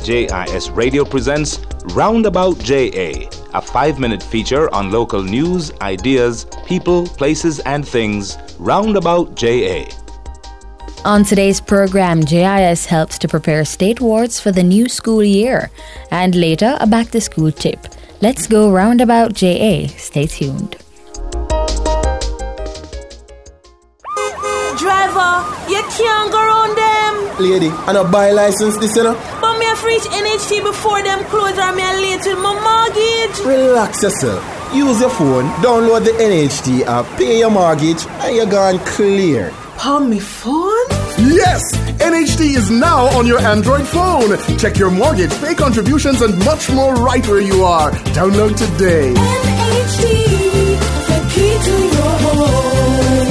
JIS Radio presents Roundabout JA, a 5-minute feature on local news, ideas, people, places, and things. Roundabout JA. On today's program, JIS helps to prepare state wards for the new school year. And later, a back-to-school tip. Let's go Roundabout JA. Stay tuned. Driver, you can't go around them. Lady, I no buy license this, you know. But me have reach NHT before them close or me a late with my mortgage. Relax yourself. Use your phone, download the NHT app, pay your mortgage, and you're gone clear. On my phone? Yes! NHT is now on your Android phone. Check your mortgage, pay contributions, and much more right where you are. Download today. NHT, the key to your home.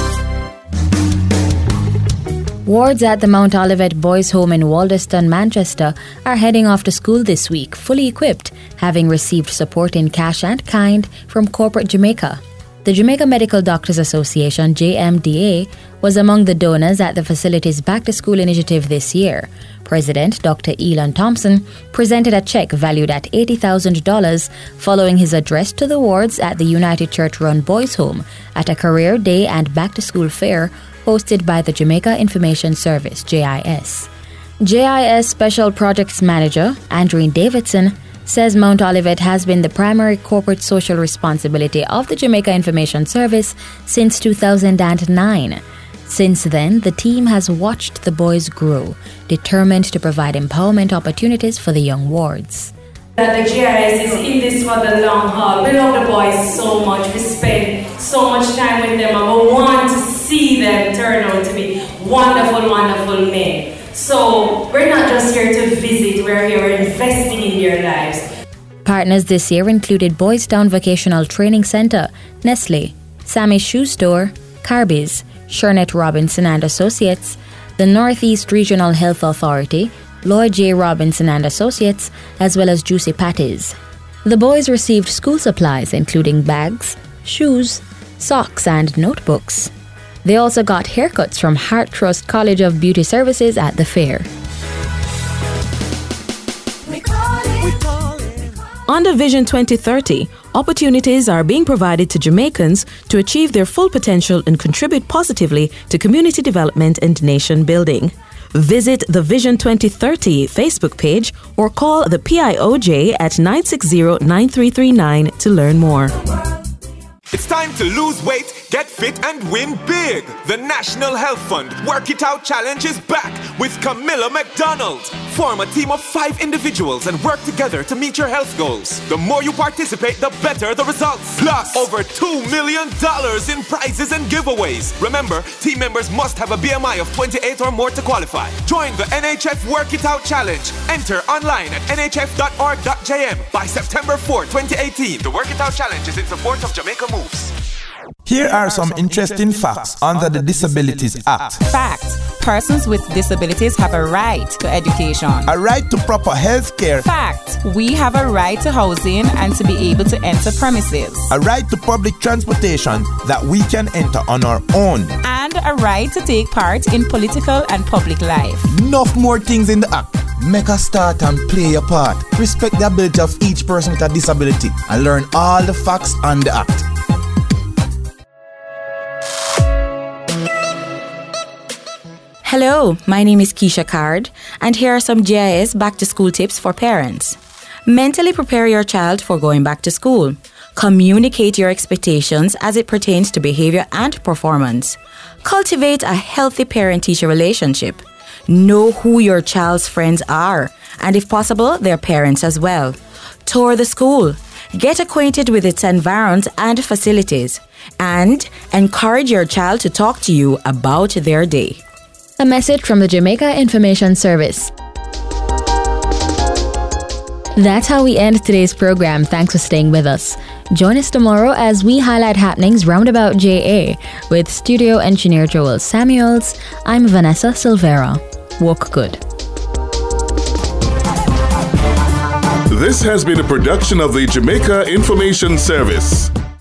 Wards at the Mount Olivet Boys' Home in Walderston, Manchester are heading off to school this week, fully equipped, having received support in cash and kind from corporate Jamaica. The Jamaica Medical Doctors Association, JMDA, was among the donors at the facility's back-to-school initiative this year. President Dr. Elon Thompson presented a check valued at $80,000 following his address to the wards at the United Church-run Boys' Home at a career day and back-to-school fair hosted by the Jamaica Information Service, JIS. JIS Special Projects Manager, Andreen Davidson, says Mount Olivet has been the primary corporate social responsibility of the Jamaica Information Service since 2009. Since then, the team has watched the boys grow, determined to provide empowerment opportunities for the young wards. That the GIS is in this for the long haul. We love the boys so much. We spend so much time with them, and we want to see them turn out to be wonderful, wonderful men. So we're not just here to visit, we're here investing in their lives. Partners this year included Boys Town Vocational Training Centre, Nestle, Sammy's Shoe Store, Carby's, Shernette Robinson and Associates, the Northeast Regional Health Authority, Lloyd J. Robinson and Associates, as well as Juicy Patties. The boys received school supplies including bags, shoes, socks and notebooks. They also got haircuts from Heart Trust College of Beauty Services at the fair. Under Vision 2030, opportunities are being provided to Jamaicans to achieve their full potential and contribute positively to community development and nation building. Visit the Vision 2030 Facebook page or call the PIOJ at 960-9339 to learn more. It's time to lose weight, get fit, and win big. The National Health Fund Work It Out Challenge is back with Camilla McDonald. Form a team of 5 individuals and work together to meet your health goals. The more you participate, the better the results. Plus, over $2 million in prizes and giveaways. Remember, team members must have a BMI of 28 or more to qualify. Join the NHF Work It Out Challenge. Enter online at nhf.org.jm by September 4, 2018. The Work It Out Challenge is in support of Jamaica Moves. Here are some interesting facts under the Disabilities Act. Facts. Persons with disabilities have a right to education. A right to proper health care. Fact. We have a right to housing and to be able to enter premises. A right to public transportation that we can enter on our own. And a right to take part in political and public life. Enough more things in the Act. Make a start and play your part. Respect the ability of each person with a disability and learn all the facts on the Act. Hello, my name is Keisha Card, and here are some GIS back-to-school tips for parents. Mentally prepare your child for going back to school. Communicate your expectations as it pertains to behavior and performance. Cultivate a healthy parent-teacher relationship. Know who your child's friends are, and if possible, their parents as well. Tour the school. Get acquainted with its environs and facilities. And encourage your child to talk to you about their day. A message from the Jamaica Information Service. That's how we end today's program. Thanks for staying with us. Join us tomorrow as we highlight happenings roundabout JA with studio engineer Joel Samuels. I'm Vanessa Silvera. Walk good. This has been a production of the Jamaica Information Service.